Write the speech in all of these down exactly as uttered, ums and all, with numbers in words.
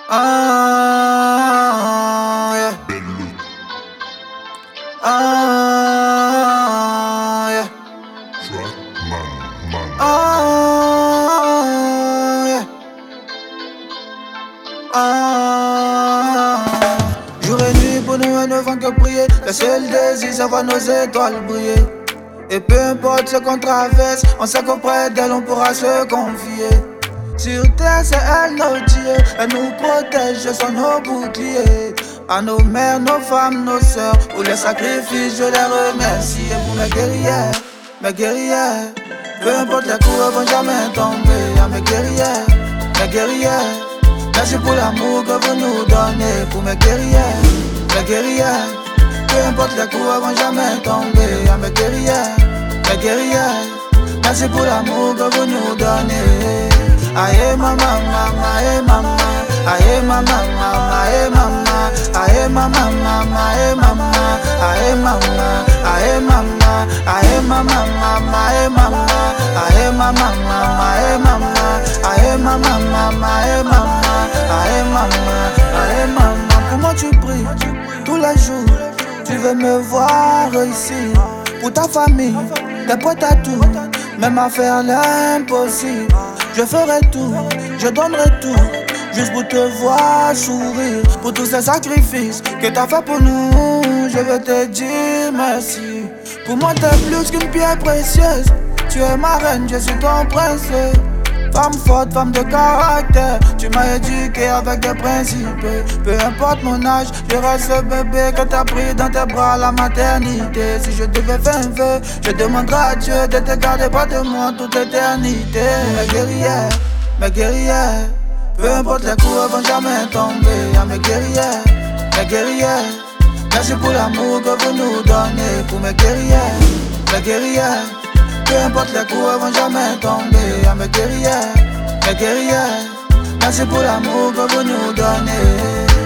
Ah, yeah. Ah, yeah. Ah, yeah. Ah. Jour et nuit pour nous, on ne vend que prier. Le seul désir, c'est voir nos étoiles briller. Et peu importe ce qu'on traverse, on sait qu'auprès d'elle on pourra se confier. Sur terre, c'est elle nos dieux. Elle nous protège, sont nos boucliers. À nos mères, nos femmes, nos sœurs, pour les sacrifices, je les remercie. Et pour mes guerrières, mes guerrières, peu importe les coups, elles vont jamais tomber. À mes guerrières, mes guerrières, merci pour l'amour que vous nous donnez. Pour mes guerrières, mes guerrières, peu importe les coups, elles vont jamais tomber. À mes guerrières, mes guerrières, merci pour l'amour que vous nous donnez. Aye mama mama, aye mama, aye mama mama, aye mama, aye mama mama, aye mama, aye mama, aye mama, aye mama mama, aye mama, aye mama mama, aye mama, aye mama mama, aye mama, aye mama, aye mama. Comment tu pries tous les jours? Tu veux me voir ici pour ta famille, t'es prête à tout, même à faire l'impossible. Je ferai tout, je donnerai tout, juste pour te voir sourire. Pour tous ces sacrifices que t'as fait pour nous, je veux te dire merci. Pour moi t'es plus qu'une pierre précieuse. Tu es ma reine, je suis ton prince. Femme forte, femme de caractère, tu m'as éduqué avec des principes. Peu importe mon âge, je reste ce bébé que t'as pris dans tes bras à la maternité. Si je devais faire un vœu, je demanderais à Dieu de te garder près de moi toute l'éternité. Mes guerrières, mes guerrières, peu importe les coups, elles vont jamais tomber. À mes guerrières, mes guerrières, merci pour l'amour que vous nous donnez. Pour mes guerrières, mes guerrières, peu importe les coups, elles vont jamais tomber. À mes guerrières, mes guerrières, merci pour l'amour que vous nous donnez.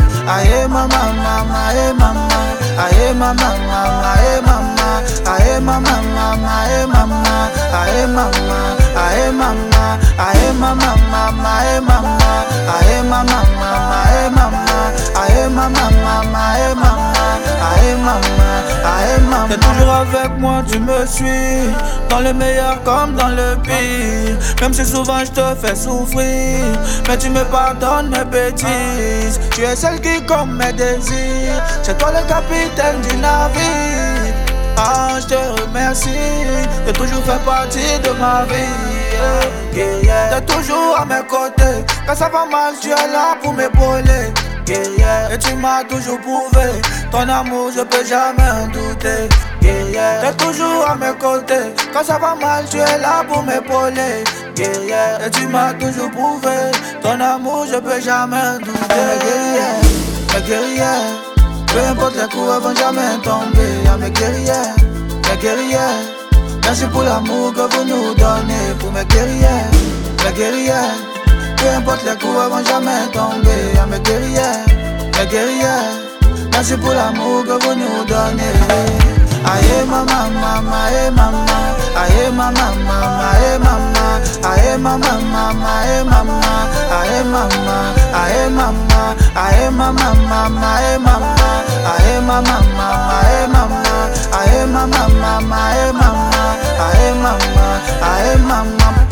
Aye mama mama, aye mama, aye mama mama, aye mama, aye mama mama, aye mama, aye mama, aye mama, aye mama mama, aye mama, aye mama mama, aye mama, aye mama mama, aye mama, aye mama, aye mama. T'es toujours avec moi, tu me suis, dans le meilleur comme dans le pire. Même si souvent je te fais souffrir, mais tu me pardonnes mes bêtises. Tu es celle qui comme mes désirs, c'est toi le capitaine du navire. Ah, je te remercie de toujours faire partie de ma vie. Yeah, yeah. T'es toujours à mes côtés, quand ça va mal tu es là pour m'épauler. Yeah, yeah. Et tu m'as toujours prouvé, ton amour je peux jamais en douter. Yeah, yeah. T'es toujours à mes côtés, quand ça va mal tu es là pour m'épauler. Yeah, yeah. Et tu m'as toujours prouvé, ton amour je peux jamais en douter. Mes guerrières, mes guerrières, peu importe les coups elles vont jamais tomber. À mes guerrières, mes guerrières, merci pour l'amour que vous nous donnez. Pour mes guerrières, mes guerrières, peu importe les coups elles vont jamais tomber. À mes guerrières, mes guerrières, merci pour l'amour que vous nous donnez. Aye mama mama, aye mama, aye mama mama, aye mama, aye mama mama, aye mama, aye mama, aye mama, aye mama mama, aye mama, aye mama mama, aye mama, aye mama mama, aye mama, aye mama, aye mama.